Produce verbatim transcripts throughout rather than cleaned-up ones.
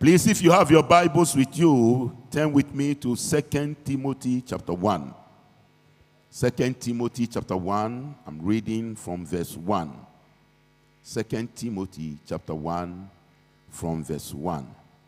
Please, if you have your Bibles with you, turn with me to Second Timothy chapter one. Second Timothy chapter one, I'm reading from verse one. Second Timothy chapter one, from verse one.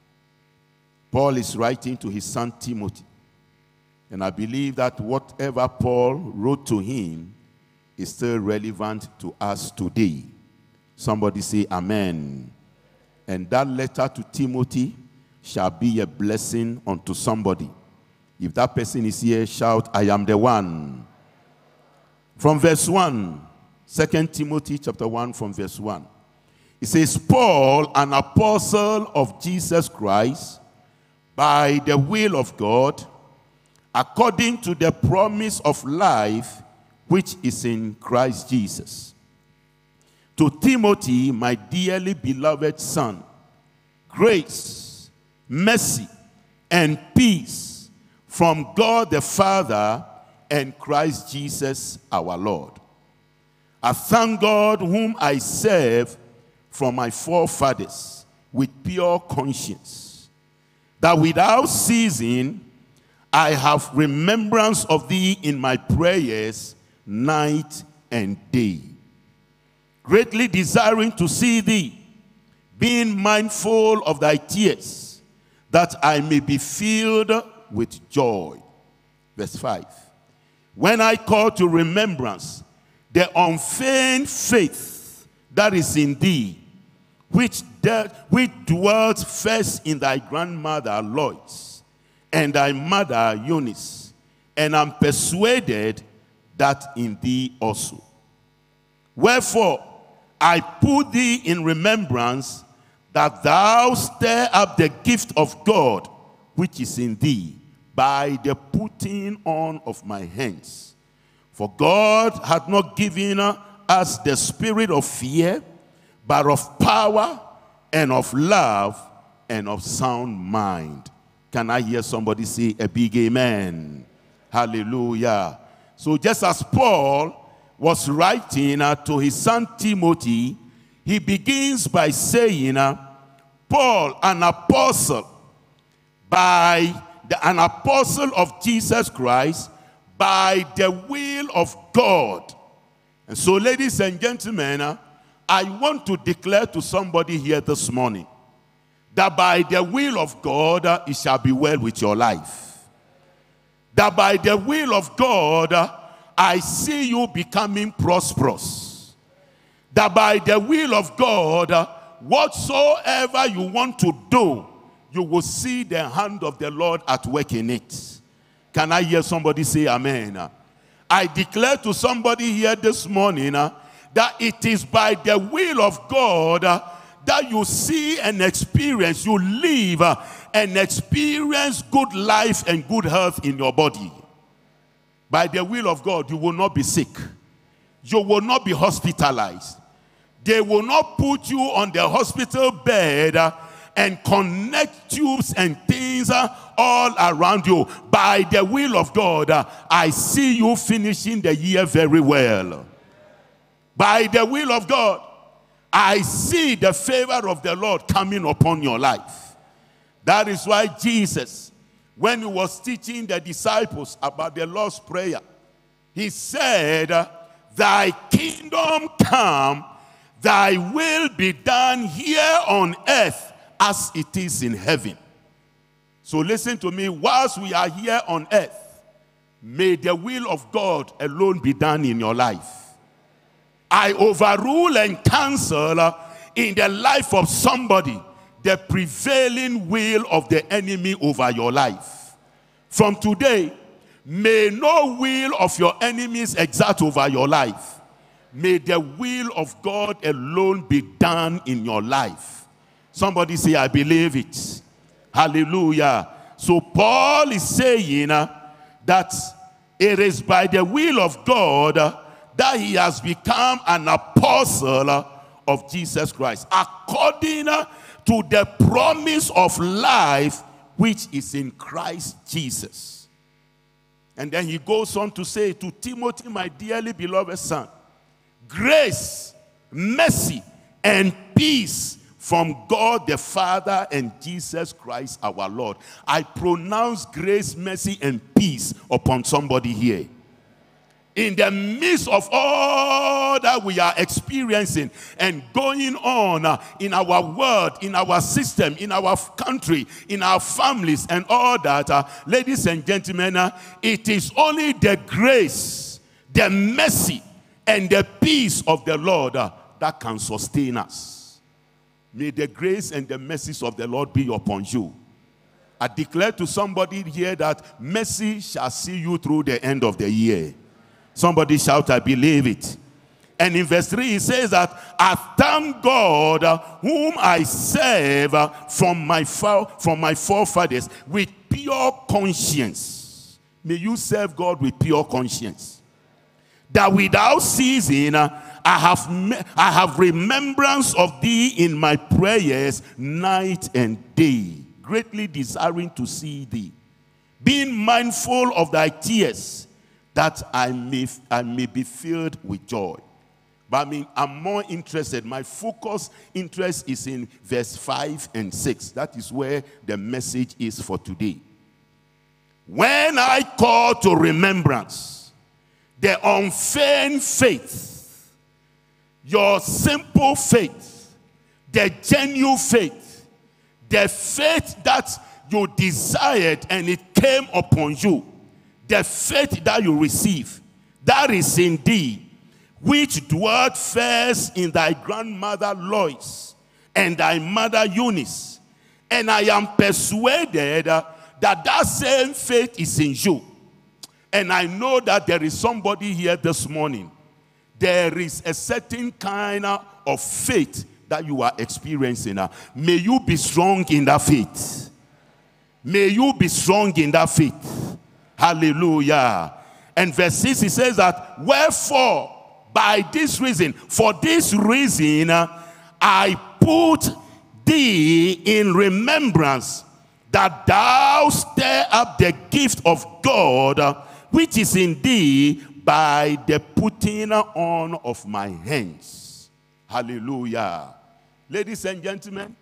Paul is writing to his son Timothy. And I believe that whatever Paul wrote to him is still relevant to us today. Somebody say amen. And that letter to Timothy shall be a blessing unto somebody. If that person is here, shout, I am the one. From verse one, Second Timothy chapter one, from verse one. It says, Paul, an apostle of Jesus Christ, by the will of God, according to the promise of life which is in Christ Jesus. To Timothy, my dearly beloved son, grace, mercy, and peace from God the Father and Christ Jesus our Lord. I thank God whom I serve from my forefathers with pure conscience, that without ceasing I have remembrance of thee in my prayers night and day, greatly desiring to see thee, being mindful of thy tears, that I may be filled with joy. Verse five. When I call to remembrance the unfeigned faith that is in thee, which, de which dwelt first in thy grandmother Lois and thy mother Eunice, and am persuaded that in thee also. Wherefore, I put thee in remembrance that thou stir up the gift of God which is in thee by the putting on of my hands. For God hath not given us the spirit of fear, but of power and of love and of sound mind. Can I hear somebody say a big amen? Hallelujah. So just as Paul was writing uh, to his son Timothy, he begins by saying, uh, Paul, an apostle, by the, an apostle of Jesus Christ, by the will of God. And so, ladies and gentlemen, uh, I want to declare to somebody here this morning that by the will of God, uh, it shall be well with your life. That by the will of God, uh, I see you becoming prosperous. That by the will of God, uh, whatsoever you want to do, you will see the hand of the Lord at work in it. Can I hear somebody say amen? I declare to somebody here this morning uh, that it is by the will of God uh, that you see and experience, you live uh, and experience good life and good health in your body. By the will of God, you will not be sick. You will not be hospitalized. They will not put you on the hospital bed uh, and connect tubes and things uh, all around you. By the will of God, uh, I see you finishing the year very well. By the will of God, I see the favor of the Lord coming upon your life. That is why Jesus, when he was teaching the disciples about the Lord's Prayer, he said, thy kingdom come, thy will be done here on earth as it is in heaven. So listen to me, whilst we are here on earth, may the will of God alone be done in your life. I overrule and cancel uh, in the life of somebody the prevailing will of the enemy over your life. From today, may no will of your enemies exert over your life. May the will of God alone be done in your life. Somebody say, I believe it. Hallelujah. So Paul is saying uh, that it is by the will of God uh, that he has become an apostle uh, of Jesus Christ, according uh, to the promise of life which is in Christ Jesus. And then he goes on to say, to Timothy, my dearly beloved son, grace, mercy, and peace from God the Father and Jesus Christ our Lord. I pronounce grace, mercy, and peace upon somebody here. In the midst of all that we are experiencing and going on uh, in our world, in our system, in our country, in our families, and all that, uh, ladies and gentlemen, uh, it is only the grace, the mercy, and the peace of the Lord uh, that can sustain us. May the grace and the mercies of the Lord be upon you. I declare to somebody here that mercy shall see you through the end of the year. Somebody shout, I believe it. And in verse three, he says that, I thank God uh, whom I serve uh, from, my from my forefathers with pure conscience. May you serve God with pure conscience. That without ceasing, uh, I, have, I have remembrance of thee in my prayers night and day, greatly desiring to see thee, being mindful of thy tears, that I may, I may be filled with joy. But I mean, I'm more interested. My focus interest is in verse five and six. That is where the message is for today. When I call to remembrance the unfeigned faith, your simple faith, the genuine faith, the faith that you desired and it came upon you, the faith that you receive, that is in thee, which dwelt first in thy grandmother Lois and thy mother Eunice. And I am persuaded uh, that that same faith is in you. And I know that there is somebody here this morning. There is a certain kind of faith that you are experiencing. Uh, may you be strong in that faith. May you be strong in that faith. Hallelujah. And verse six, he says that, wherefore, by this reason, for this reason, uh, I put thee in remembrance, that thou stir up the gift of God, uh, which is in thee, by the putting on of my hands. Hallelujah. Ladies and gentlemen,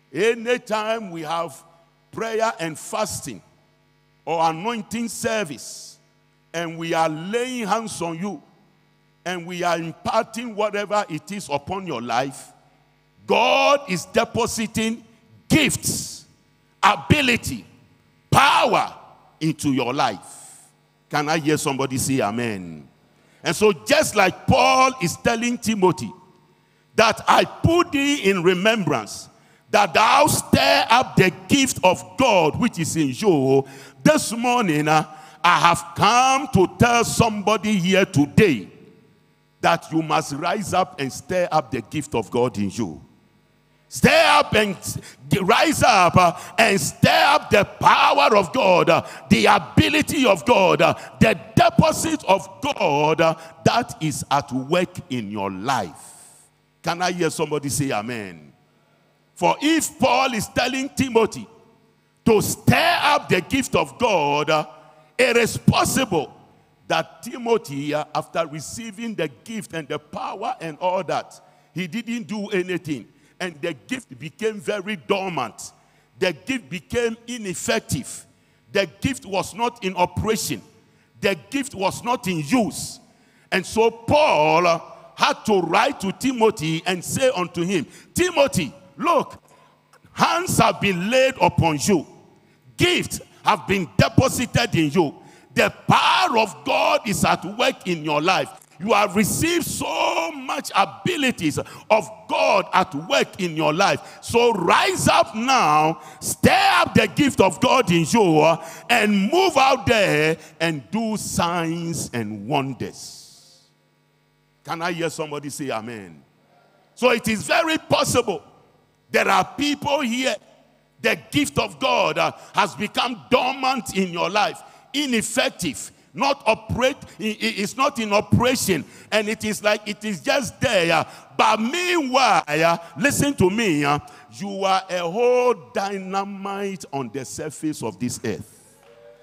anytime we have prayer and fasting, or anointing service, and we are laying hands on you, and we are imparting whatever it is upon your life, God is depositing gifts, ability, power into your life. Can I hear somebody say amen? And so just like Paul is telling Timothy, that I put thee in remembrance, that thou stir up the gift of God which is in you. This morning, uh, I have come to tell somebody here today that you must rise up and stir up the gift of God in you. Stir up and rise up uh, and stir up the power of God, uh, the ability of God, uh, the deposit of God uh, that is at work in your life. Can I hear somebody say amen? For if Paul is telling Timothy to stir up the gift of God, uh, it is possible that Timothy, uh, after receiving the gift and the power and all that, he didn't do anything. And the gift became very dormant. The gift became ineffective. The gift was not in operation. The gift was not in use. And so Paul uh, had to write to Timothy and say unto him, Timothy, look, hands have been laid upon you. Gifts have been deposited in you. The power of God is at work in your life. You have received so much abilities of God at work in your life. So rise up now, stir up the gift of God in you, and move out there and do signs and wonders. Can I hear somebody say amen? So it is very possible. There are people here, the gift of God uh, has become dormant in your life, ineffective, not operate, it's not in operation, and it is like it is just there. Uh, but meanwhile, uh, listen to me, uh, you are a whole dynamite on the surface of this earth.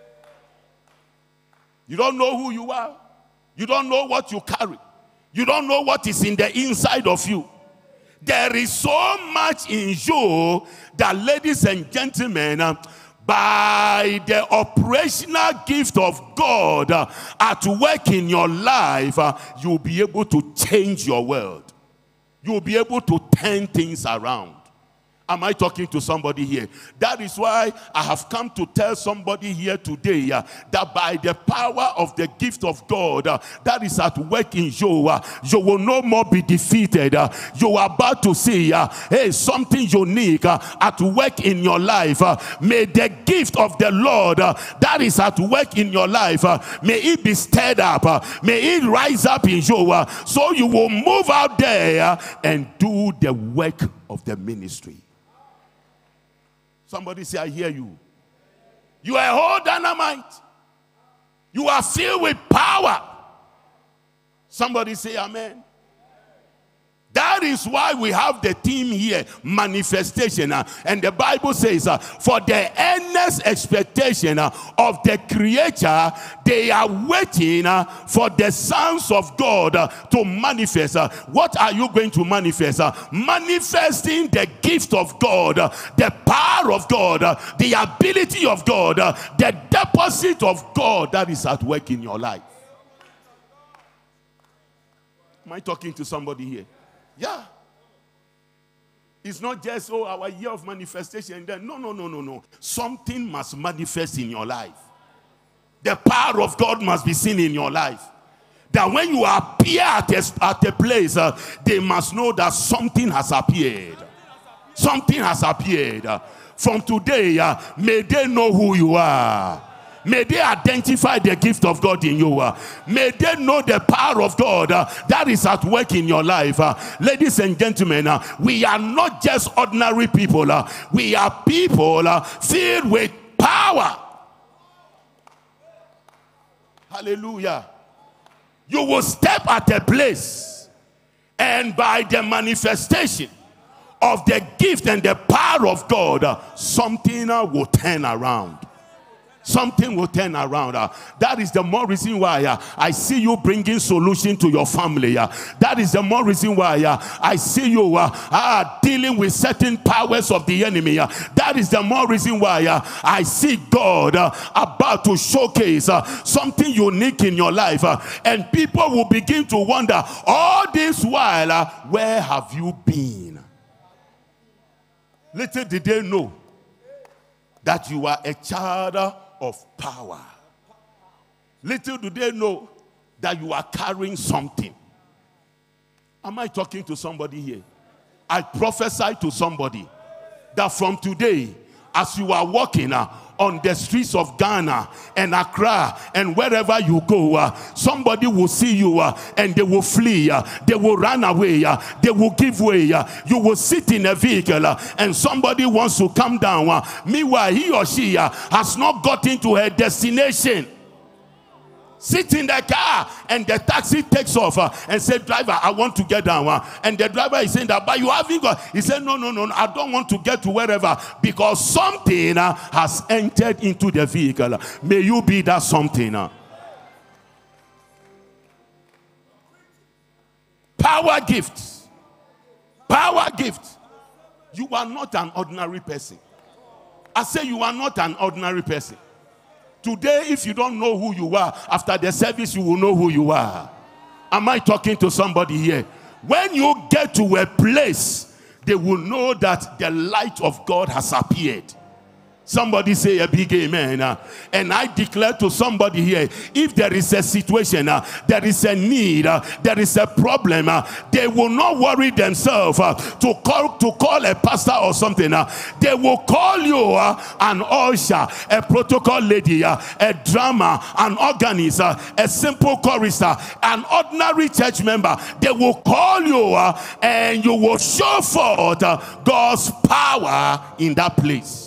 You don't know who you are. You don't know what you carry. You don't know what is in the inside of you. There is so much in you that, ladies and gentlemen, uh, by the operational gift of God uh, at work in your life, uh, you'll be able to change your world. You'll be able to turn things around. Am I talking to somebody here? That is why I have come to tell somebody here today uh, that by the power of the gift of God uh, that is at work in you, uh, you will no more be defeated. Uh, you are about to see uh, hey, something unique uh, at work in your life. Uh, may the gift of the Lord uh, that is at work in your life, uh, may it be stirred up. Uh, may it rise up in you uh, so you will move out there uh, and do the work of the ministry. Somebody say, I hear you. You are a whole dynamite. You are filled with power. Somebody say amen. That is why we have the theme here, manifestation. Uh, and the Bible says, uh, for the earnest expectation uh, of the Creator, they are waiting uh, for the sons of God uh, to manifest. Uh, what are you going to manifest? Uh, manifesting the gift of God, uh, the power of God, uh, the ability of God, uh, the deposit of God that is at work in your life. Am I talking to somebody here? Yeah. It's not just, oh, our year of manifestation. Then no, no, no, no, no. Something must manifest in your life. The power of God must be seen in your life. That when you appear at a, at a place, uh, they must know that something has appeared. Something has appeared. Uh, from today, uh, may they know who you are. May they identify the gift of God in you. Uh, may they know the power of God uh, that is at work in your life. Uh, ladies and gentlemen, uh, we are not just ordinary people. Uh, we are people uh, filled with power. Hallelujah. You will step at a place, and by the manifestation of the gift and the power of God, uh, something uh, will turn around. Something will turn around. Uh, that is the more reason why uh, I see you bringing solution to your family. Uh, that is the more reason why uh, I see you uh, uh, dealing with certain powers of the enemy. Uh, that is the more reason why uh, I see God uh, about to showcase uh, something unique in your life. Uh, and people will begin to wonder, all this while, uh, where have you been? Little did they know that you are a child of power. Little do they know that you are carrying something. Am I talking to somebody here? I prophesy to somebody that from today, as you are walking uh, on the streets of Ghana and Accra and wherever you go, uh, somebody will see you uh, and they will flee. Uh, they will run away. Uh, they will give way. Uh, you will sit in a vehicle uh, and somebody wants to come down. Uh, meanwhile, he or she uh, has not gotten to her destination. Sit in the car and the taxi takes off uh, and say, driver, I want to get down. Uh, and the driver is saying that, but you haven't got. He said, no, no, no, no, I don't want to get to wherever because something uh, has entered into the vehicle. May you be that something. Uh. Power gifts. Power gifts. You are not an ordinary person. I say you are not an ordinary person. Today, if you don't know who you are, after the service, you will know who you are. Am I talking to somebody here? When you get to a place, they will know that the light of God has appeared. Somebody say a big amen. Uh, and I declare to somebody here, if there is a situation, uh, there is a need, uh, there is a problem, uh, they will not worry themselves uh, to call to call a pastor or something. Uh, they will call you uh, an usher, a protocol lady, uh, a drummer, an organist, uh, a simple chorister, an ordinary church member. They will call you uh, and you will show forth uh, God's power in that place.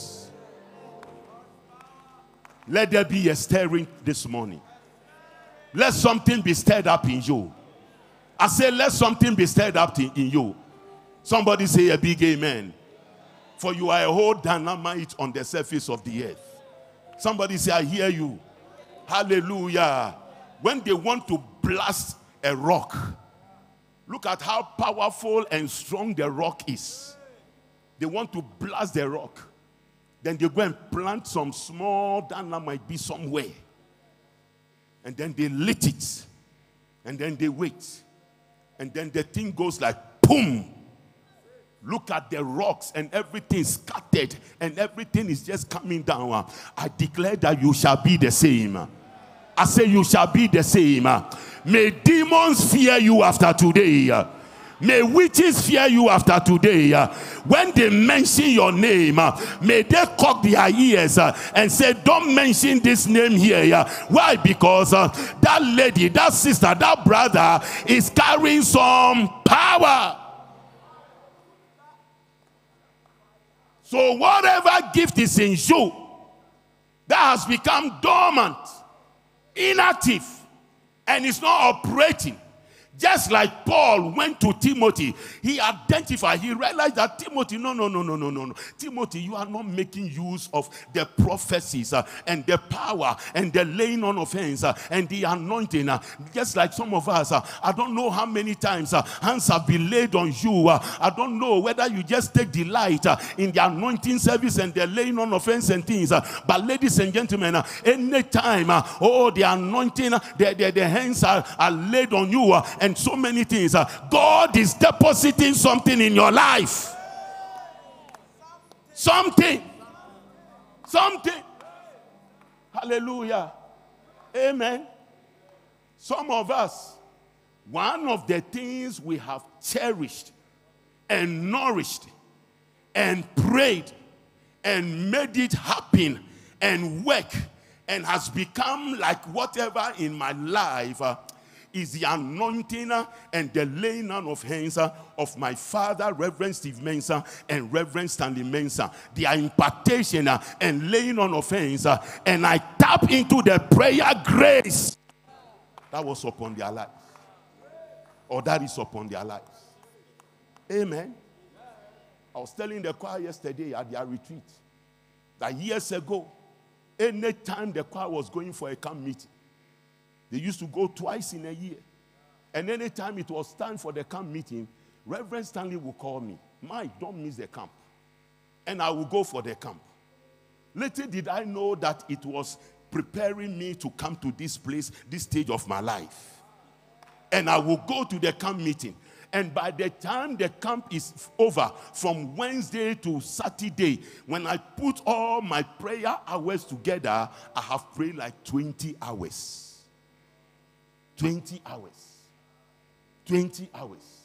Let there be a stirring this morning. Let something be stirred up in you. I say, let something be stirred up in, in you. Somebody say a big amen. For you are a whole dynamite on the surface of the earth. Somebody say, I hear you. Hallelujah. When they want to blast a rock, Look at how powerful and strong the rock is. They want to blast the rock. Then they go and plant some small dynamite be somewhere. And then they lit it. And then they wait. And then the thing goes like boom. Look at the rocks and everything scattered. And everything is just coming down. I declare that you shall be the same. I say you shall be the same. May demons fear you after today. May witches fear you after today. When they mention your name, may they cock their ears and say, don't mention this name here. Why? Because that lady, that sister, that brother is carrying some power. So whatever gift is in you that has become dormant, inactive, and is not operating, just like Paul went to Timothy, he identified, he realized that Timothy, no, no, no, no, no, no, no. Timothy, you are not making use of the prophecies uh, and the power and the laying on of hands uh, and the anointing. Uh, just like some of us, uh, I don't know how many times uh, hands have been laid on you. Uh, I don't know whether you just take delight uh, in the anointing service and the laying on of hands and things. Uh, but ladies and gentlemen, uh, anytime, uh, oh, the anointing, uh, the, the, the hands are, are laid on you, uh, and so many things. Uh, God is depositing something in your life. Something. Something. Hallelujah. Amen. Some of us, one of the things we have cherished and nourished and prayed and made it happen and work and has become like whatever in my life uh, is the anointing and the laying on of hands of my father, Reverend Steve Mensah and Reverend Stanley Mensah. Their impartation and laying on of hands, and I tap into the prayer grace that was upon their lives, or that is upon their lives. Amen. I was telling the choir yesterday at their retreat that years ago, any time the choir was going for a camp meeting, they used to go twice in a year. And anytime it was time for the camp meeting, Reverend Stanley would call me. Mike, don't miss the camp. And I would go for the camp. Little did I know that it was preparing me to come to this place, this stage of my life. And I will go to the camp meeting. And by the time the camp is over, from Wednesday to Saturday, when I put all my prayer hours together, I have prayed like twenty hours. twenty hours. twenty hours.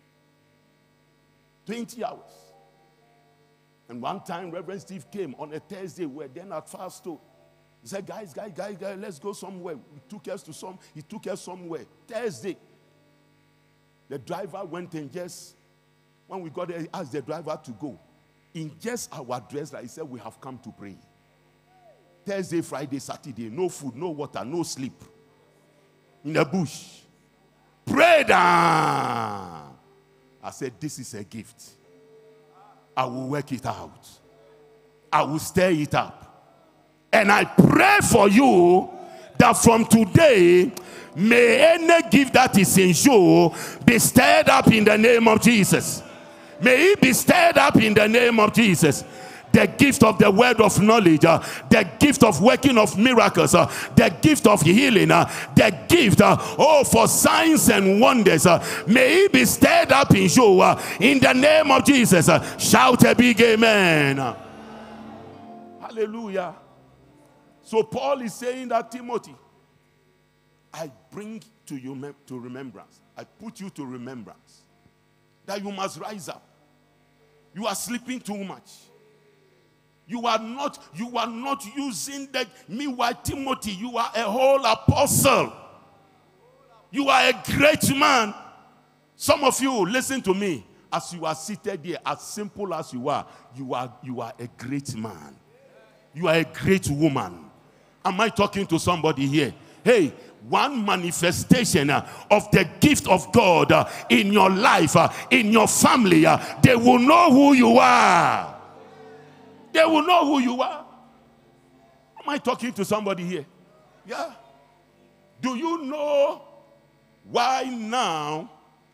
twenty hours. And one time, Reverend Steve came on a Thursday. We were then at Fasto. He said, guys, guys, guys, guys, let's go somewhere. He took us to some, he took us somewhere. Thursday. The driver went and just, when we got there, he asked the driver to go. In just our dress, like he said, we have come to pray. Thursday, Friday, Saturday, no food, no water, no sleep. In the bush. Pray down. I said, this is a gift. I will work it out. I will stir it up. And I pray for you that from today, may any gift that is in you be stirred up in the name of Jesus. May it be stirred up in the name of Jesus. The gift of the word of knowledge, uh, the gift of working of miracles, uh, the gift of healing, uh, the gift, uh, oh, for signs and wonders. Uh, may it be stirred up in you uh, in the name of Jesus. Uh, shout a big amen. Uh, hallelujah. So Paul is saying that, Timothy, I bring to you to remembrance. I put you to remembrance that you must rise up. You are sleeping too much. You are not, you are not using that. Meanwhile, Timothy, you are a whole apostle. You are a great man. Some of you, listen to me. As you are seated here, as simple as you are, you are, you are a great man. You are a great woman. Am I talking to somebody here? Hey, one manifestation uh, of the gift of God uh, in your life, uh, in your family, uh, they will know who you are. They will know who you are. Am I talking to somebody here? Yeah. Do you know why now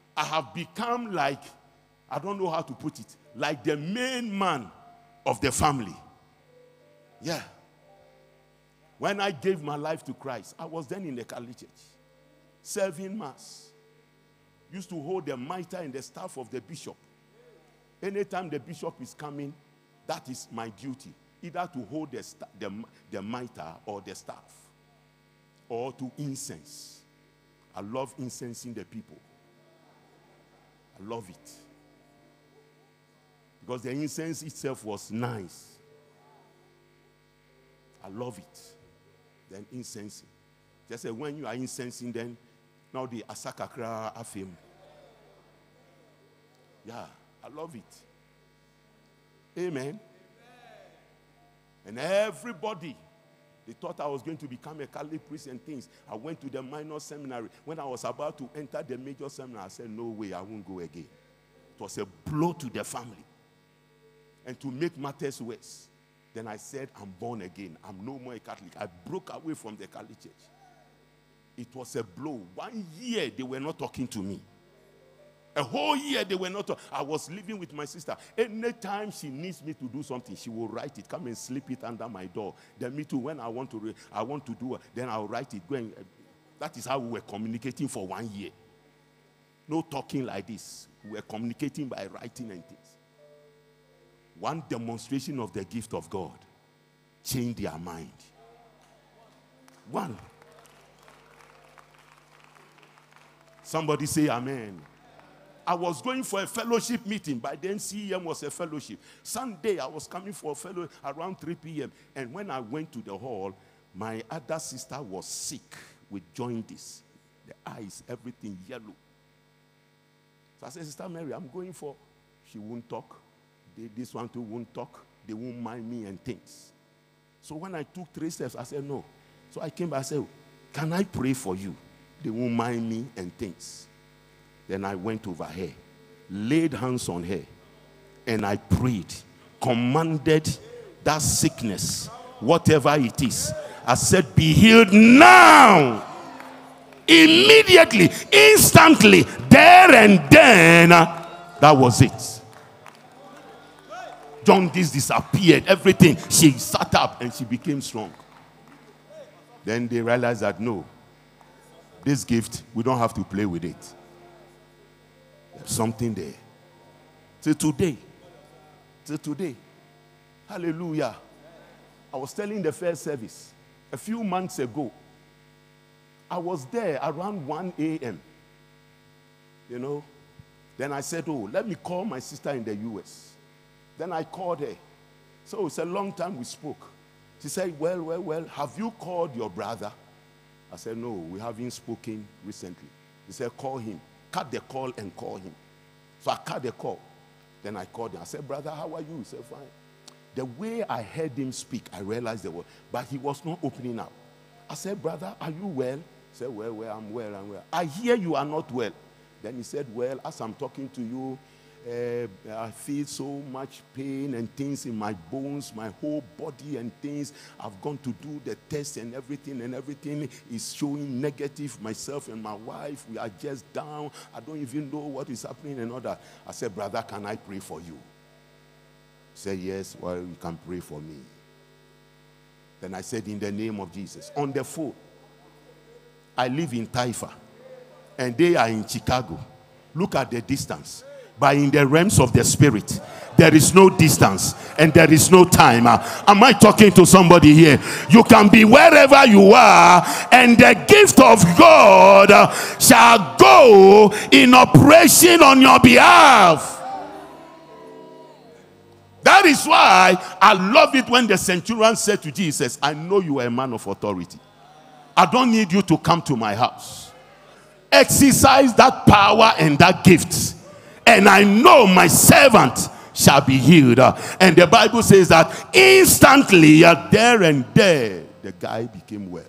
I have become like, I don't know how to put it, like the main man of the family. Yeah. When I gave my life to Christ, I was then in the Catholic Church, serving mass. Used to hold the mitre and the staff of the bishop. Anytime the bishop is coming, that is my duty. Either to hold the, the, the mitre or the staff, or to incense. I love incensing the people. I love it. Because the incense itself was nice. I love it. Then incensing. Just say when you are incensing, then now the asakakra afim. Yeah, I love it. Amen. Amen. And everybody, they thought I was going to become a Catholic priest and things. I went to the minor seminary. When I was about to enter the major seminary, I said, no way, I won't go again. It was a blow to the family. And to make matters worse, then I said, I'm born again. I'm no more a Catholic. I broke away from the Catholic Church. It was a blow. One year, they were not talking to me. A whole year, they were not talking. I was living with my sister. Anytime she needs me to do something, she will write it. Come and slip it under my door. Then me too, when I want to, re- I want to do it, then I'll write it. Go and, uh, that is how we were communicating for one year. No talking like this. We were communicating by writing and things. One demonstration of the gift of God changed their mind. One. Somebody say amen. I was going for a fellowship meeting. By then, C E M was a fellowship. Sunday, I was coming for a fellow around three p.m. And when I went to the hall, my other sister was sick with jaundice. The eyes, everything yellow. So I said, Sister Mary, I'm going for... She won't talk. They, this one too won't talk. They won't mind me and things. So when I took three steps, I said, no. So I came back, I said, can I pray for you? They won't mind me and things. Then I went over her, laid hands on her, and I prayed, commanded that sickness, whatever it is. I said, be healed now. Immediately, instantly, there and then, that was it. Jaundice disappeared, everything. She sat up and she became strong. Then they realized that no, this gift, we don't have to play with it. There's something there. Till today. Till today. Hallelujah. I was telling the first service a few months ago. I was there around one a.m. You know. Then I said, oh, let me call my sister in the U S. Then I called her. So it's a long time we spoke. She said, well, well, well, have you called your brother? I said, no, we haven't spoken recently. He said, call him. Cut the call and call him. So I cut the call. Then I called him. I said, brother, how are you? He said, fine. The way I heard him speak, I realized the word. But he was not opening up. I said, brother, are you well? He said, well, well, I'm well, I'm well. I hear you are not well. Then he said, well, as I'm talking to you, Uh, I feel so much pain and things in my bones, my whole body and things. I've gone to do the test and everything, and everything is showing negative. Myself and my wife, we are just down. I don't even know what is happening and all that. I said, brother, can I pray for you? He said, yes, well, you can pray for me. Then I said, in the name of Jesus. On the phone, I live in Taifa, and they are in Chicago. Look at the distance. But in the realms of the spirit, there is no distance and there is no time. Uh, am I talking to somebody here? You can be wherever you are, and the gift of God uh, shall go in operation on your behalf. That is why I love it when the centurion said to Jesus, I know you are a man of authority. I don't need you to come to my house. Exercise that power and that gift, and I know my servant shall be healed. Uh, and the Bible says that instantly, uh, there and there, the guy became well.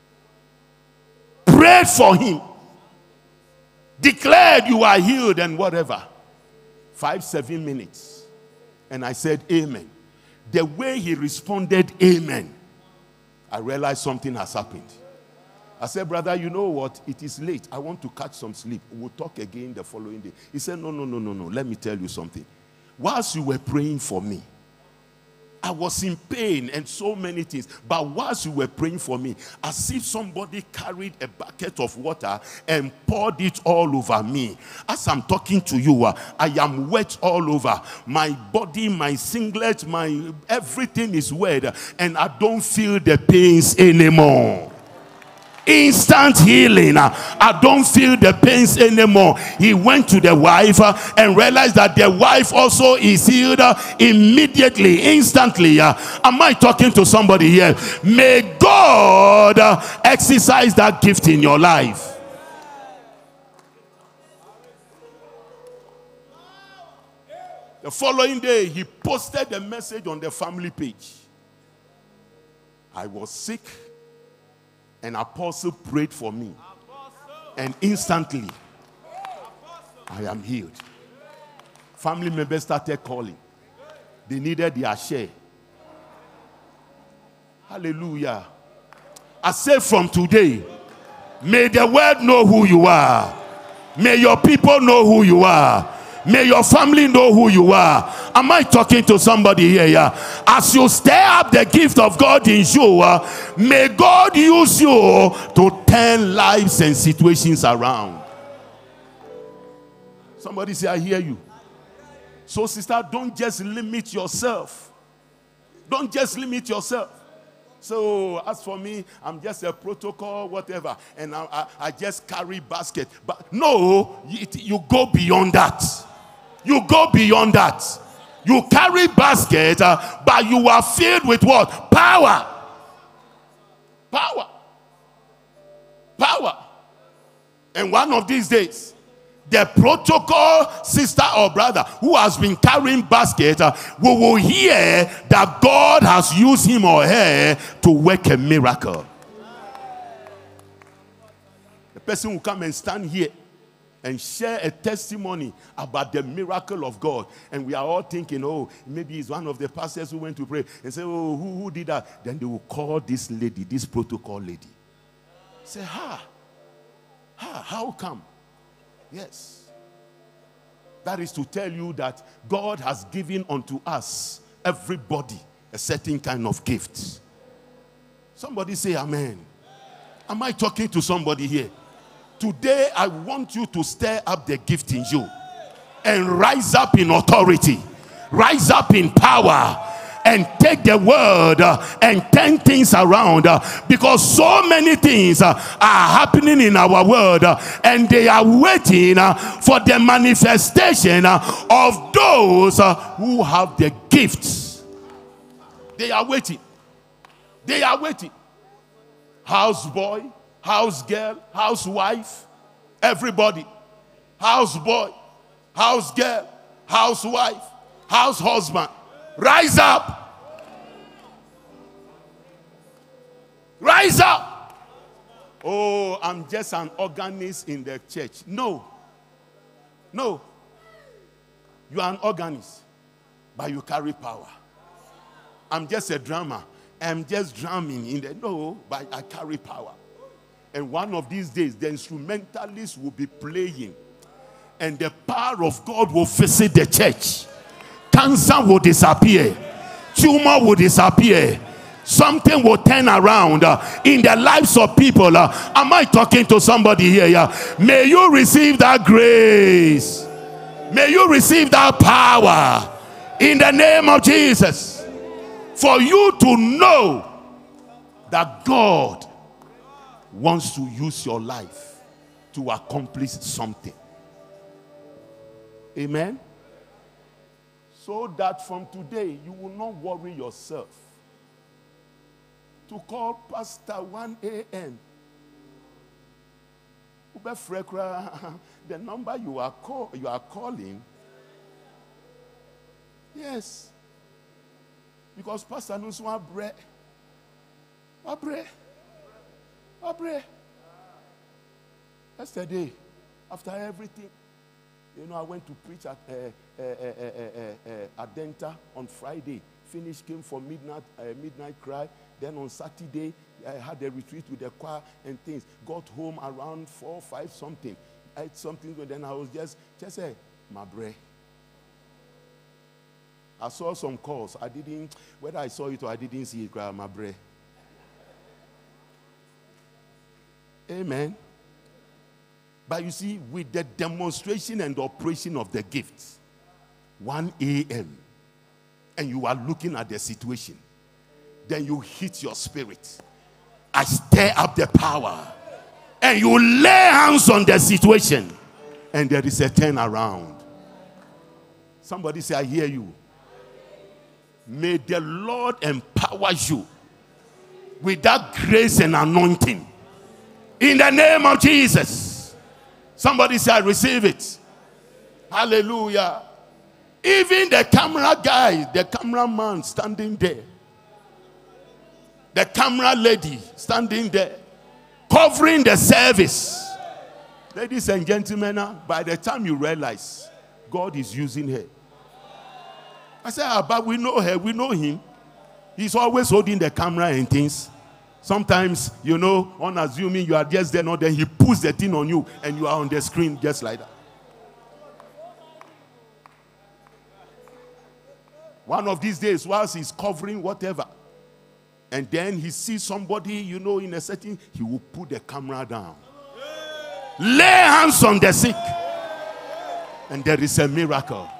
Prayed for him. Declared you are healed and whatever. Five, seven minutes. And I said, amen. The way he responded, amen, I realized something has happened. I said, brother, you know what? It is late. I want to catch some sleep. We'll talk again the following day. He said, no, no, no, no, no. Let me tell you something. Whilst you were praying for me, I was in pain and so many things. But whilst you were praying for me, as if somebody carried a bucket of water and poured it all over me. As I'm talking to you, uh, I am wet all over. My body, my singlet, my everything is wet. And I don't feel the pains anymore. Instant healing. I don't feel the pains anymore. He went to the wife and realized that the wife also is healed immediately, instantly. Am I talking to somebody here? May God exercise that gift in your life. The following day, he posted a message on the family page. I was sick. An apostle prayed for me. And instantly, I am healed. Family members started calling. They needed their share. Hallelujah. I say from today, may the world know who you are. May your people know who you are. May your family know who you are. Am I talking to somebody here? Yeah? As you stir up the gift of God in you, uh, may God use you to turn lives and situations around. Somebody say, I hear you. So, sister, don't just limit yourself. Don't just limit yourself. So, as for me, I'm just a protocol, whatever, and I, I, I just carry basket. But no, you, you go beyond that. You go beyond that. You carry basket, uh, but you are filled with what? Power. Power. Power. And one of these days, the protocol sister or brother who has been carrying basket, uh, we will hear that God has used him or her to work a miracle. The person will come and stand here and share a testimony about the miracle of God. And we are all thinking, oh, maybe it's one of the pastors who went to pray and say, oh, who, who did that? Then they will call this lady, this protocol lady. Say, ha, ha, how come? Yes. That is to tell you that God has given unto us, everybody, a certain kind of gift. Somebody say amen. Am I talking to somebody here? Today, I want you to stir up the gift in you and rise up in authority, rise up in power, and take the word uh, and turn things around, uh, because so many things uh, are happening in our world, uh, and they are waiting uh, for the manifestation uh, of those uh, who have the gifts. They are waiting. They are waiting. Houseboy, house girl, housewife, everybody. Houseboy, house girl, housewife, house husband. Rise up. Rise up. Oh, I'm just an organist in the church. No. No. You are an organist, but you carry power. I'm just a drummer. I'm just drumming in the no, but I carry power. And one of these days, the instrumentalists will be playing, and the power of God will visit the church. Cancer will disappear. Tumor will disappear. Something will turn around uh, in the lives of people. Uh, am I talking to somebody here? Yeah? May you receive that grace. May you receive that power in the name of Jesus. For you to know that God wants to use your life to accomplish something. Amen. So that from today you will not worry yourself to call Pastor one A M The number you are call, you are calling, yes, because Pastor knows what bread, what bread, what bread. Yesterday, after everything, you know, I went to preach at uh, uh, uh, uh, uh, uh, Adenta on Friday. finished, came for midnight, uh, midnight cry. Then on Saturday, I had a retreat with the choir and things. Got home around four, five, something. I ate something, and then I was just, just say, my bread. I saw some calls. I didn't, whether I saw it or I didn't see it, my bread. Amen. But you see, with the demonstration and operation of the gifts, one A M, and you are looking at the situation, then you hit your spirit. I stir up the power, and you lay hands on the situation, and there is a turnaround. Somebody say, I hear you. May the Lord empower you with that grace and anointing. In the name of Jesus. Somebody say, I receive it. Hallelujah. Even the camera guy, the cameraman standing there, the camera lady standing there, covering the service. Ladies and gentlemen, by the time you realize God is using her, I said, ah, but we know her, we know him. He's always holding the camera and things. Sometimes, you know, unassuming you are just there, not then he puts the thing on you and you are on the screen just like that. One of these days, whilst he's covering whatever, and then he sees somebody, you know, in a setting, he will put the camera down. Lay hands on the sick, and there is a miracle.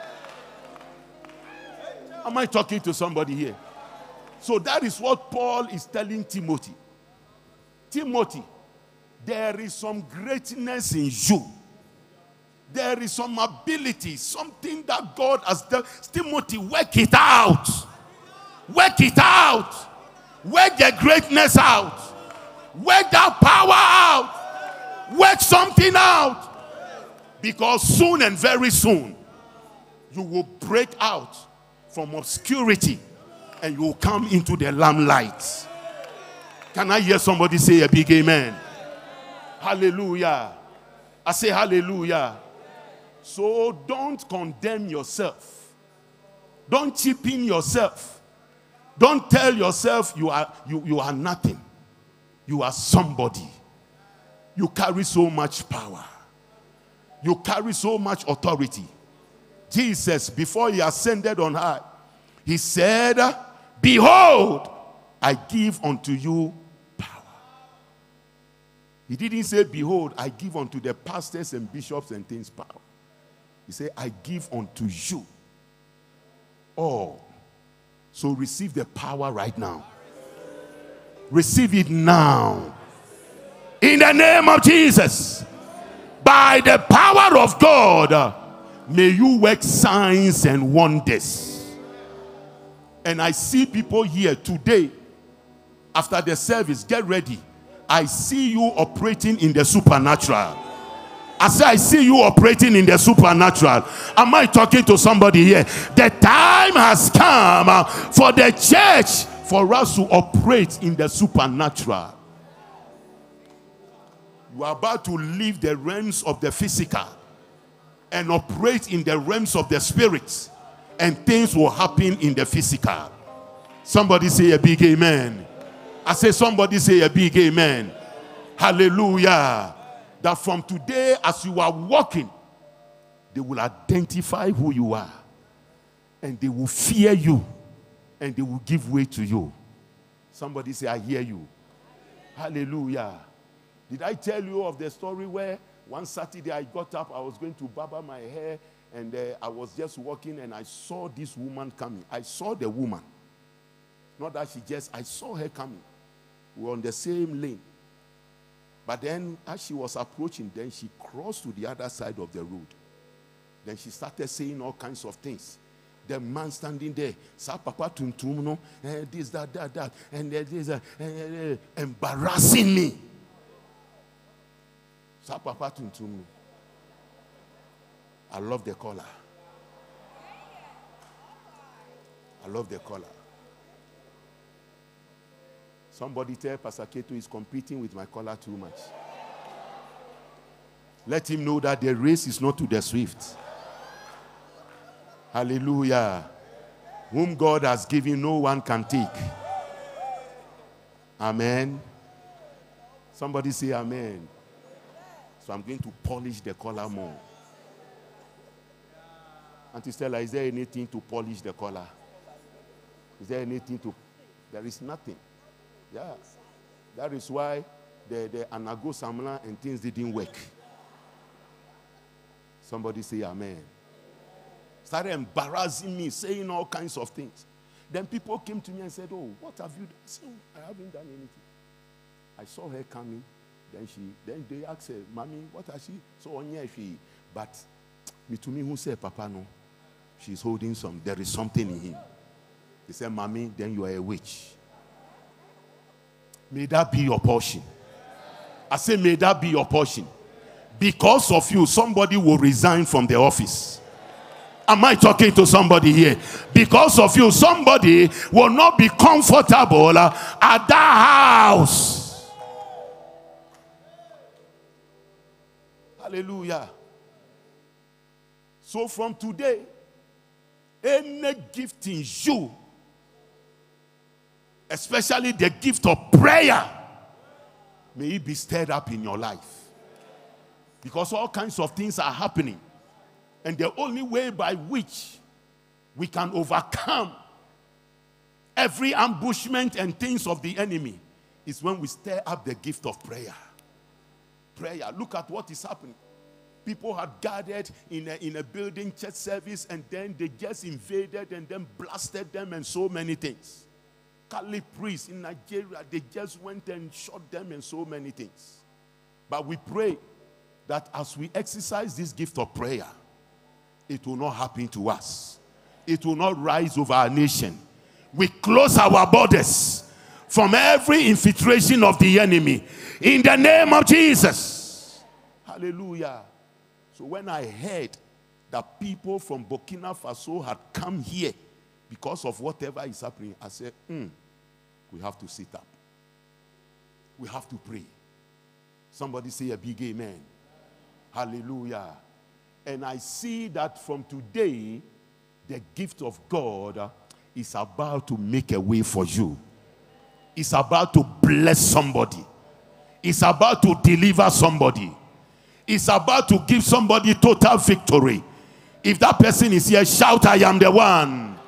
Am I talking to somebody here? So that is what Paul is telling Timothy. Timothy, there is some greatness in you. There is some ability, something that God has done. Timothy, work it out. Work it out. Work the greatness out. Work that power out. Work something out. Because soon and very soon, you will break out from obscurity and you will come into the lamplight. Can I hear somebody say a big amen? Hallelujah. I say hallelujah. So don't condemn yourself. Don't cheapen yourself. Don't tell yourself you are, you, you are nothing. You are somebody. You carry so much power. You carry so much authority. Jesus, before he ascended on high, he said, behold, I give unto you power. He didn't say, behold, I give unto the pastors and bishops and things power. He said, I give unto you all. So receive the power right now. Receive it now. In the name of Jesus. By the power of God, may you work signs and wonders. And I see people here today, after the service, get ready. I see you operating in the supernatural. I say, I see you operating in the supernatural. Am I talking to somebody here? The time has come uh, for the church, for us to operate in the supernatural. You are about to leave the realms of the physical and operate in the realms of the spirit, and things will happen in the physical. Somebody say a big amen. I say, somebody say a big amen. Hallelujah. That from today, as you are walking, they will identify who you are, and they will fear you, and they will give way to you. Somebody say, I hear you. Hallelujah. Did I tell you of the story where one Saturday I got up, I was going to barber my hair, and uh, I was just walking, and I saw this woman coming. I saw the woman. Not that she just, I saw her coming. We were on the same lane. But then, as she was approaching, then she crossed to the other side of the road. Then she started saying all kinds of things. The man standing there, sa papa tum tum no, eh, this, that, that, that, and uh, this, uh, uh, uh, embarrassing me. Sa papa tum tum no. I love the color. I love the color. Somebody tell Pastor Keto is competing with my color too much. Let him know that the race is not to the swift. Hallelujah. Whom God has given, no one can take. Amen. Somebody say amen. So I'm going to polish the collar more. Auntie Stella, is there anything to polish the collar? Is there anything to... There is nothing. Yeah. That is why the, the Anago Samla and things didn't work. Somebody say amen. Started embarrassing me, saying all kinds of things. Then people came to me and said, oh, what have you done? I said, oh, I haven't done anything. I saw her coming. Then she, then they asked her, Mommy, what has she? So on here she, but me to me who said, Papa, no, she's holding some, there is something in him. He said, Mommy, then you are a witch. May that be your portion. I say, may that be your portion. Because of you, somebody will resign from the office. Am I talking to somebody here? Because of you, somebody will not be comfortable uh, at that house. Hallelujah. So from today, any gift in you, especially the gift of prayer, may it be stirred up in your life. Because all kinds of things are happening. And the only way by which we can overcome every ambushment and things of the enemy is when we stir up the gift of prayer. Prayer. Look at what is happening. People had gathered in a, in a building church service, and then they just invaded and then blasted them and so many things. Catholic priests in Nigeria, they just went and shot them and so many things. But we pray that as we exercise this gift of prayer, it will not happen to us. It will not rise over our nation. We close our borders from every infiltration of the enemy in the name of Jesus. Hallelujah. So when I heard that people from Burkina Faso had come here because of whatever is happening, I said, mm, we have to sit up. We have to pray. Somebody say a big amen. Hallelujah. And I see that from today, the gift of God is about to make a way for you. It's about to bless somebody. It's about to deliver somebody. It's about to give somebody total victory. If that person is here, shout, I am the one.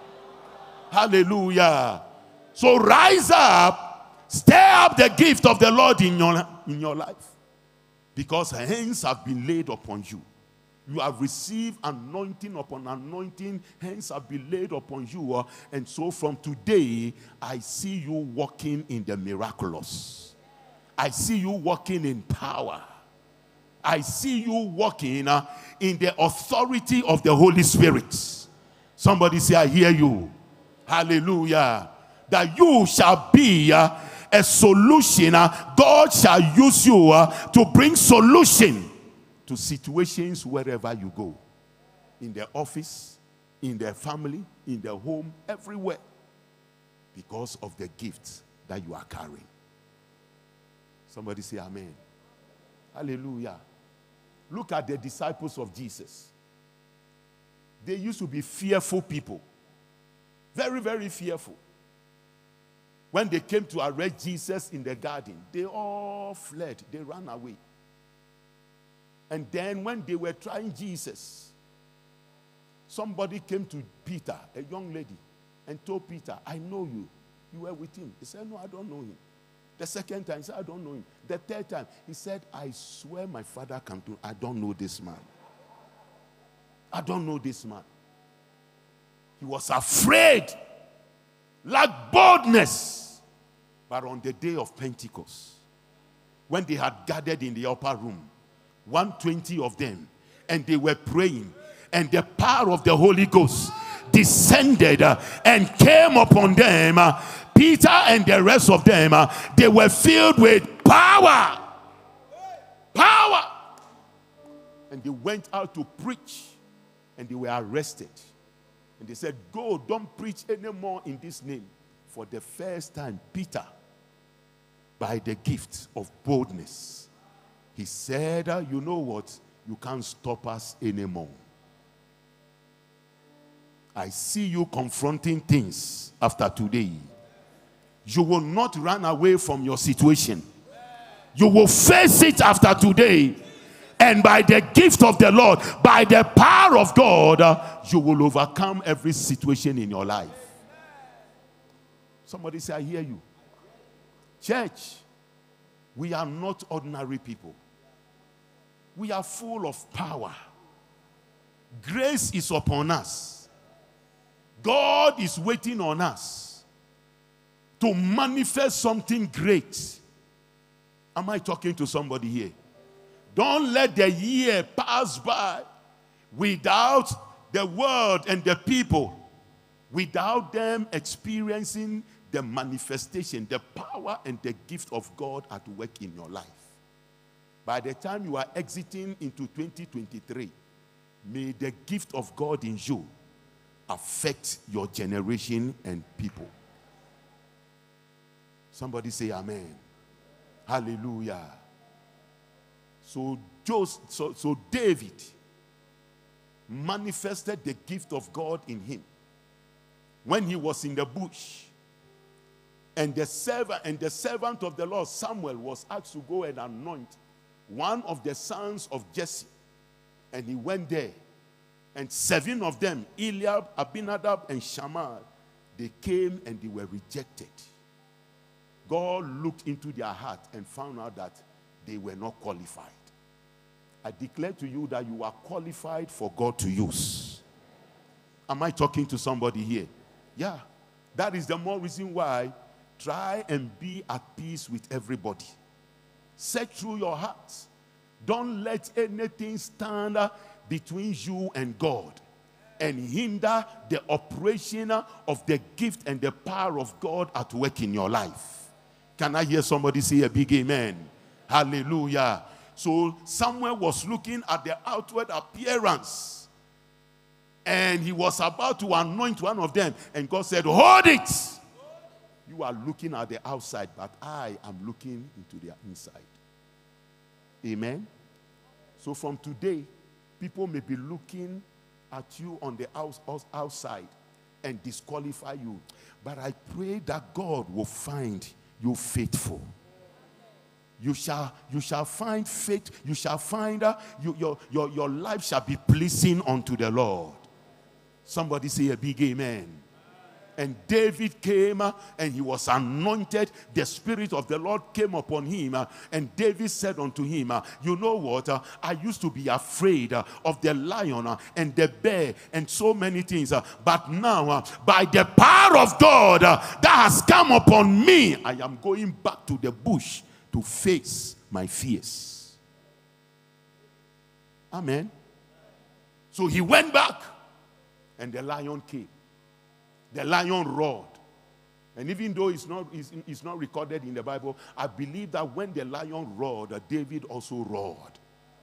Hallelujah. So rise up, stir up the gift of the Lord in your, in your life. Because hands have been laid upon you. You have received anointing upon anointing. Hands have been laid upon you. Uh, and so from today, I see you walking in the miraculous. I see you walking in power. I see you walking uh, in the authority of the Holy Spirit. Somebody say, I hear you. Hallelujah. That you shall be uh, a solution. Uh, God shall use you uh, to bring solution to situations wherever you go. In the office, in the family, in the home, everywhere. Because of the gifts that you are carrying. Somebody say amen. Hallelujah. Look at the disciples of Jesus. They used to be fearful people. Very, very fearful. When they came to arrest Jesus in the garden, they all fled. They ran away. And then when they were trying Jesus, somebody came to Peter, a young lady, and told Peter, I know you. You were with him. He said, no, I don't know him. The second time, he said, I don't know him. The third time, he said, I swear my father can do, I don't know this man. I don't know this man. He was afraid, lacked boldness. But on the day of Pentecost, when they had gathered in the upper room, one hundred twenty of them, and they were praying, and the power of the Holy Ghost descended uh, and came upon them. Uh, Peter and the rest of them, uh, they were filled with power. Power. And they went out to preach, and they were arrested. And they said, go, don't preach anymore in this name. For the first time, Peter, by the gift of boldness, he said, uh, you know what? You can't stop us anymore. I see you confronting things after today. You will not run away from your situation. You will face it after today. And by the gift of the Lord, by the power of God, uh, you will overcome every situation in your life. Somebody say, I hear you. Church, we are not ordinary people. We are full of power. Grace is upon us. God is waiting on us to manifest something great. Am I talking to somebody here? Don't let the year pass by without the world and the people, without them experiencing the manifestation, the power and the gift of God at work in your life. By the time you are exiting into twenty twenty-three, may the gift of God in you affect your generation and people. Somebody say amen. Hallelujah. So, Joseph, so, so David manifested the gift of God in him when he was in the bush. And the servant and the servant of the Lord, Samuel, was asked to go and anoint one of the sons of Jesse. And he went there. And seven of them, Eliab, Abinadab, and Shammah, they came and they were rejected. God looked into their heart and found out that they were not qualified. I declare to you that you are qualified for God to use. Am I talking to somebody here? Yeah. That is the more reason why try and be at peace with everybody. Search through your heart. Don't let anything stand between you and God and hinder the operation of the gift and the power of God at work in your life. Can I hear somebody say a big amen? Hallelujah. So Samuel was looking at the outward appearance, and he was about to anoint one of them, and God said, hold it. You are looking at the outside, but I am looking into the inside. Amen. So from today, people may be looking at you on the outside and disqualify you, but I pray that God will find you faithful. You shall, you shall find faith. You shall find uh, you, your, your, your life shall be pleasing unto the Lord. Somebody say a big amen. And David came uh, and he was anointed. The Spirit of the Lord came upon him. Uh, and David said unto him, uh, you know what? Uh, I used to be afraid uh, of the lion uh, and the bear and so many things. Uh, but now, uh, by the power of God uh, that has come upon me, I am going back to the bush to face my fears. Amen. So he went back and the lion came. The lion roared. And even though it's not, it's, it's not recorded in the Bible, I believe that when the lion roared, David also roared.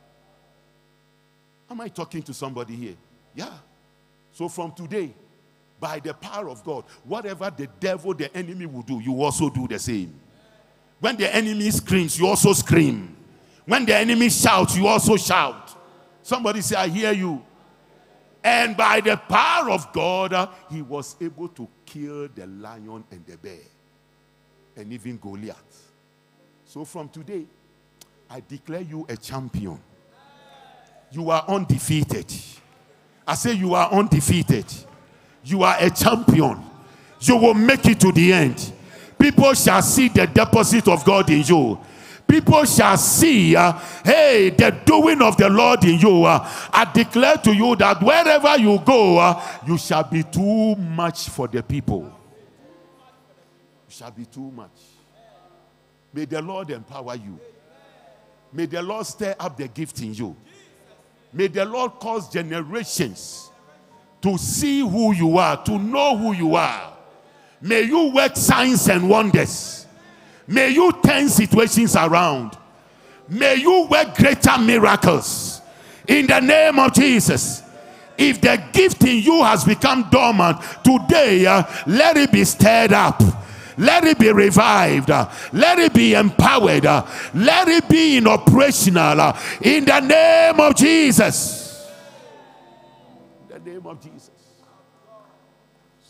Am I talking to somebody here? Yeah. So from today, by the power of God, whatever the devil, the enemy will do, you also do the same. When the enemy screams, you also scream. When the enemy shouts, you also shout. Somebody say, I hear you. And by the power of God, uh, he was able to kill the lion and the bear. And even Goliath. So from today, I declare you a champion. You are undefeated. I say you are undefeated. You are a champion. You will make it to the end. People shall see the deposit of God in you. People shall see, uh, hey, the doing of the Lord in you. Uh, I declare to you that wherever you go, uh, you shall be too much for the people. You shall be too much. May the Lord empower you. May the Lord stir up the gift in you. May the Lord cause generations to see who you are, to know who you are. May you work signs and wonders. May you turn situations around. May you work greater miracles. In the name of Jesus. If the gift in you has become dormant, today, uh, let it be stirred up. Let it be revived. Uh, let it be empowered. Uh, let it be in operational. Uh, in the name of Jesus. In the name of Jesus.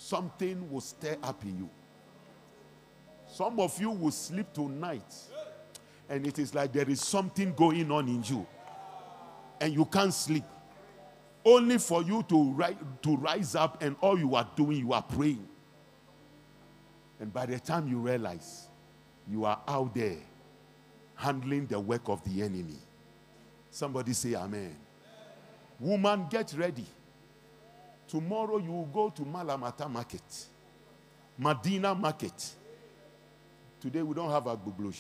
something will stir up in you. Some of you will sleep tonight, and it is like there is something going on in you, and you can't sleep. Only for you to, ri- to rise up, and all you are doing, you are praying. And by the time you realize, you are out there handling the work of the enemy. Somebody say amen. Woman, get ready. Tomorrow you will go to Malamata Market, Medina Market. Today we don't have Agbubloshi.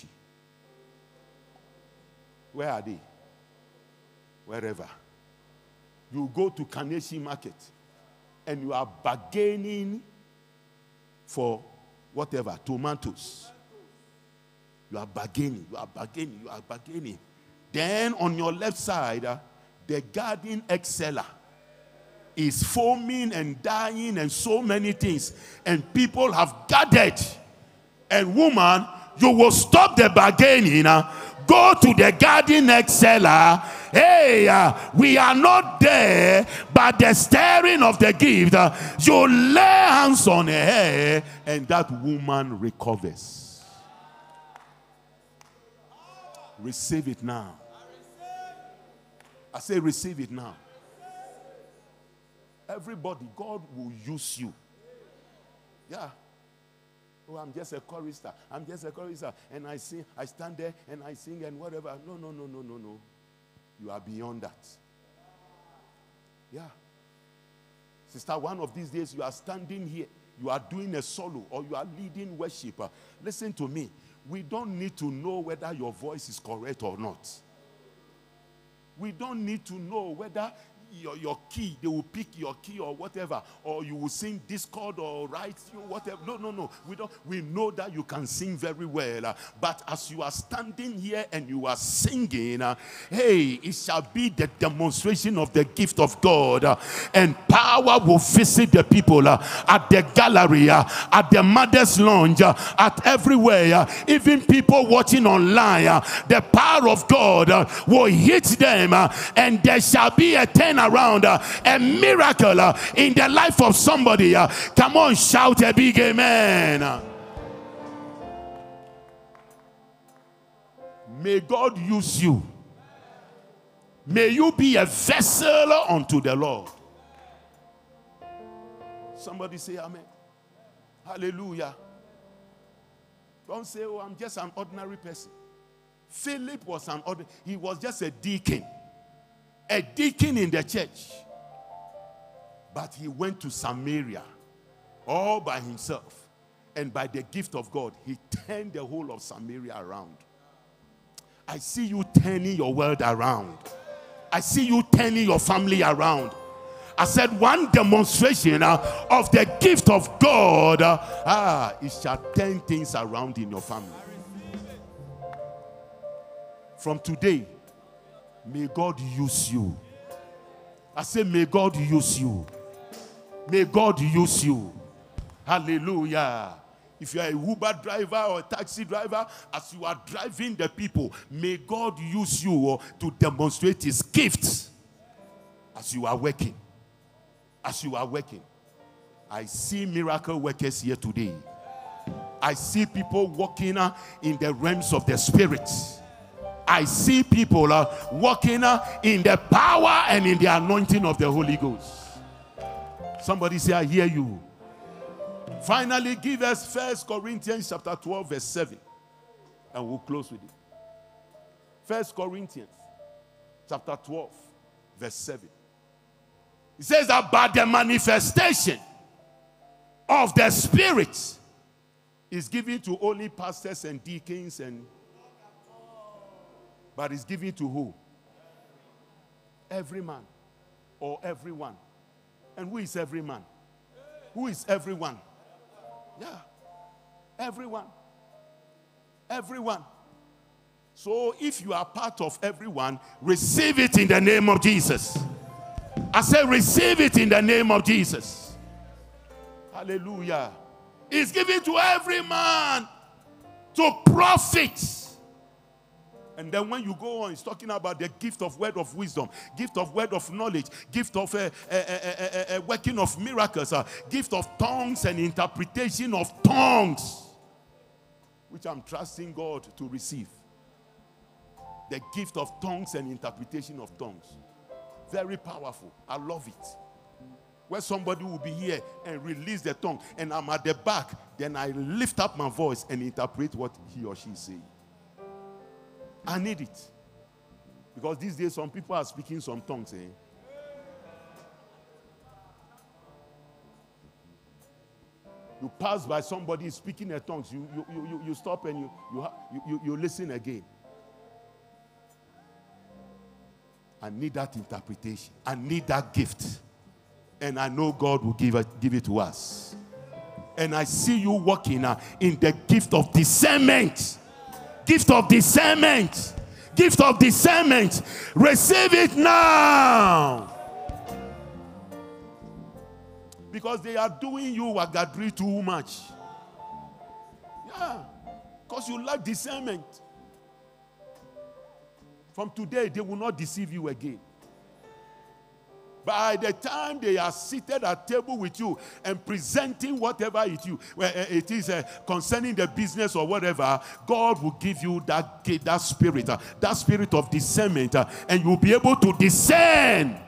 Where are they? Wherever. You go to Kaneshi Market and you are bargaining for whatever, tomatoes. You are bargaining, you are bargaining, you are bargaining. Then on your left side, uh, the garden exceller is foaming and dying and so many things. And people have gathered. And woman, you will stop the bargaining. Uh, go to the garden exceller. Hey, uh, we are not there, but the stirring of the gift, uh, you lay hands on her head, and that woman recovers. Receive it now. I say receive it now. Everybody, God will use you. Yeah. Oh, I'm just a chorister. I'm just a chorister. And I sing, I stand there and I sing and whatever. No, no, no, no, no, no. You are beyond that. Yeah. Sister, one of these days you are standing here. You are doing a solo or you are leading worship. Listen to me. We don't need to know whether your voice is correct or not. We don't need to know whether your, your key, they will pick your key or whatever, or you will sing discord or write you whatever. No, no, no. We don't. We know that you can sing very well. Uh, but as you are standing here and you are singing, uh, hey, it shall be the demonstration of the gift of God, uh, and power will visit the people uh, at the gallery, uh, at the mother's lounge, uh, at everywhere. Uh, even people watching online, uh, the power of God uh, will hit them, uh, and there shall be a turn around, uh, a miracle uh, in the life of somebody. Uh, come on, shout a big amen. May God use you. May you be a vessel unto the Lord. Somebody say amen. Hallelujah. Don't say, oh, I'm just an ordinary person. Philip was an ordinary, he was just a deacon. A deacon in the church. But he went to Samaria all by himself. And by the gift of God, he turned the whole of Samaria around. I see you turning your world around. I see you turning your family around. I said one demonstration uh, of the gift of God, uh, ah, it shall turn things around in your family. From today, may God use you. I say, may God use you. May God use you. Hallelujah. If you are a Uber driver or a taxi driver, as you are driving the people, may God use you to demonstrate his gifts as you are working. As you are working. I see miracle workers here today. I see people walking in the realms of the spirit. I see people uh, walking uh, in the power and in the anointing of the Holy Ghost. Somebody say, I hear you. Finally, give us First Corinthians chapter twelve, verse seven. And we'll close with it. First Corinthians chapter twelve, verse seven. It says that by the manifestation of the Spirit is given to only pastors and deacons, and but it's given to who? Every man or everyone. And who is every man? Who is everyone? Yeah. Everyone. Everyone. So if you are part of everyone, receive it in the name of Jesus. I say receive it in the name of Jesus. Hallelujah. It's given to every man to profit. And then when you go on, it's talking about the gift of word of wisdom, gift of word of knowledge, gift of uh, uh, uh, uh, uh, working of miracles, uh, gift of tongues and interpretation of tongues, which I'm trusting God to receive. The gift of tongues and interpretation of tongues. Very powerful. I love it. Where somebody will be here and release the tongue, and I'm at the back, then I lift up my voice and interpret what he or she is saying. I need it. Because these days some people are speaking some tongues. Eh? You pass by somebody speaking their tongues, you, you, you, you stop and you, you, you, you listen again. I need that interpretation. I need that gift. And I know God will give it, give it to us. And I see you walking uh, in the gift of discernment. Gift of discernment. Gift of discernment. Receive it now. Because they are doing you wagadri too much. Yeah. Because you lack discernment. From today, they will not deceive you again. By the time they are seated at table with you and presenting whatever it, you, it is uh, concerning the business or whatever, God will give you that, that spirit, uh, that spirit of discernment, uh, and you'll be able to discern.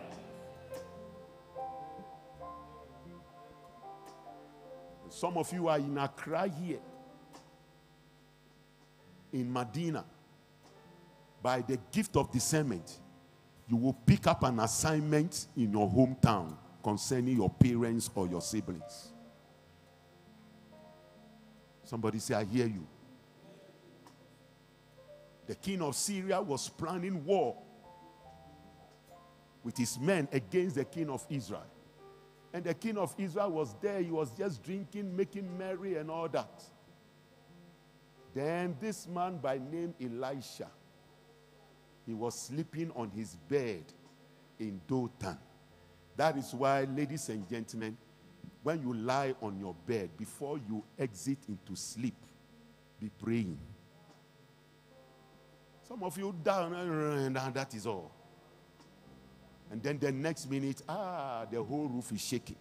Some of you are in Accra here, in Medina. By the gift of discernment, you will pick up an assignment in your hometown concerning your parents or your siblings. Somebody say, I hear you. The king of Syria was planning war with his men against the king of Israel. And the king of Israel was there. He was just drinking, making merry and all that. Then this man by name Elisha, he was sleeping on his bed in Dothan. That is why, ladies and gentlemen, when you lie on your bed, before you exit into sleep, be praying. Some of you down, and that is all. And then the next minute, ah, the whole roof is shaking.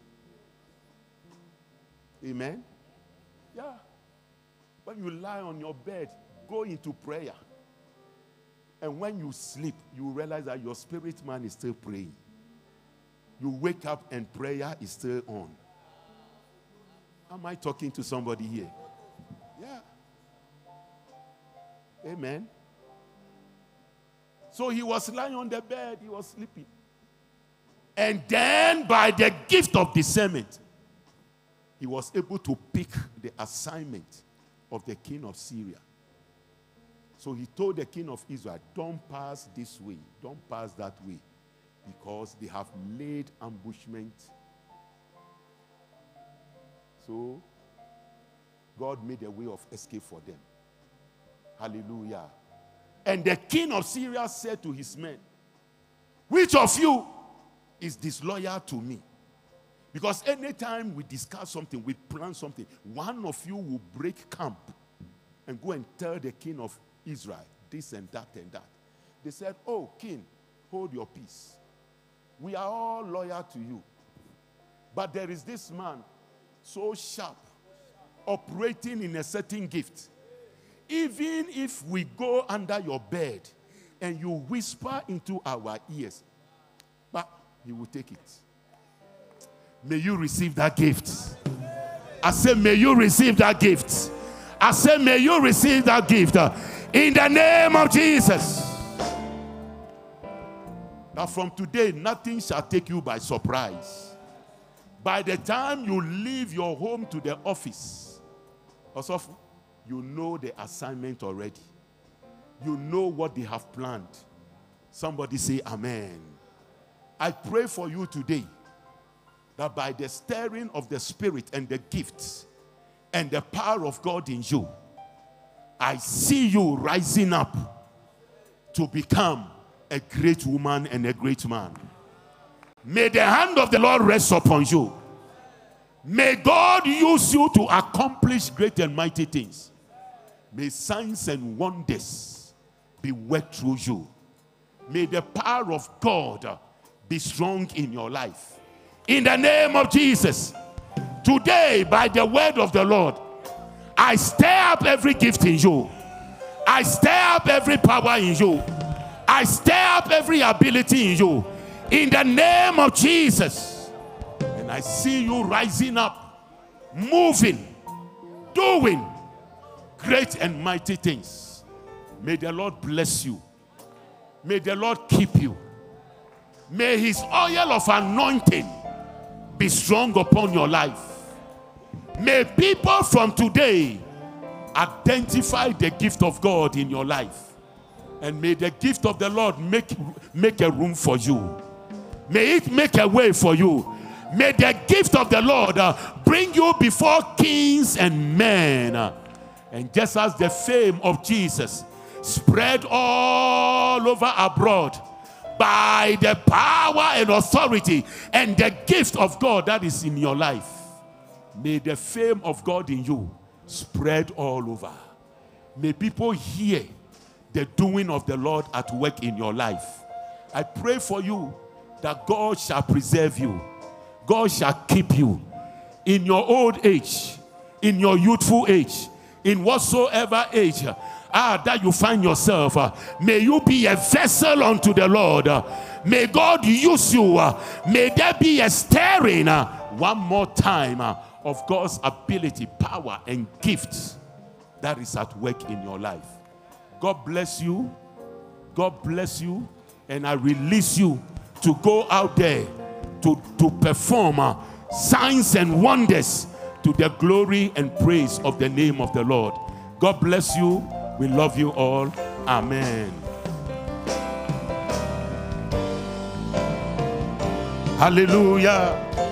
Amen? Yeah. When you lie on your bed, go into prayer. And when you sleep, you realize that your spirit man is still praying. You wake up and prayer is still on. Am I talking to somebody here? Yeah. Amen. So he was lying on the bed, he was sleeping. And then by the gift of discernment, he was able to pick the assignment of the king of Syria. So he told the king of Israel, don't pass this way, don't pass that way, because they have laid ambushment. So God made a way of escape for them. Hallelujah. And the king of Syria said to his men, which of you is disloyal to me? Because anytime we discuss something, we plan something, one of you will break camp and go and tell the king of Israel this and that and that. They said, oh, king, hold your peace. We are all loyal to you. But there is this man so sharp, operating in a certain gift. Even if we go under your bed and you whisper into our ears, but he will take it. May you receive that gift. I say, may you receive that gift. I say, may you receive that gift. In the name of Jesus. Now from today, nothing shall take you by surprise. By the time you leave your home to the office, also, you know the assignment already. You know what they have planned. Somebody say amen. I pray for you today that by the stirring of the Spirit and the gifts and the power of God in you, I see you rising up to become a great woman and a great man. May the hand of the Lord rest upon you. May God use you to accomplish great and mighty things. May signs and wonders be worked through you. May the power of God be strong in your life. In the name of Jesus, today, by the word of the Lord, I stir up every gift in you. I stir up every power in you. I stir up every ability in you. In the name of Jesus. And I see you rising up, moving, doing great and mighty things. May the Lord bless you. May the Lord keep you. May his oil of anointing be strong upon your life. May people from today identify the gift of God in your life. And may the gift of the Lord make, make a room for you. May it make a way for you. May the gift of the Lord uh, bring you before kings and men. Uh, and just as the fame of Jesus spread all over abroad by the power and authority and the gift of God that is in your life, may the fame of God in you spread all over. May people hear the doing of the Lord at work in your life. I pray for you that God shall preserve you. God shall keep you in your old age, in your youthful age, in whatsoever age ah, that you find yourself. Uh, may you be a vessel unto the Lord. Uh, may God use you. Uh, may there be a stirring uh, one more time uh, of God's ability, power, and gifts that is at work in your life. God bless you. God bless you. And I release you to go out there to, to perform uh, signs and wonders to the glory and praise of the name of the Lord. God bless you. We love you all. Amen. Hallelujah.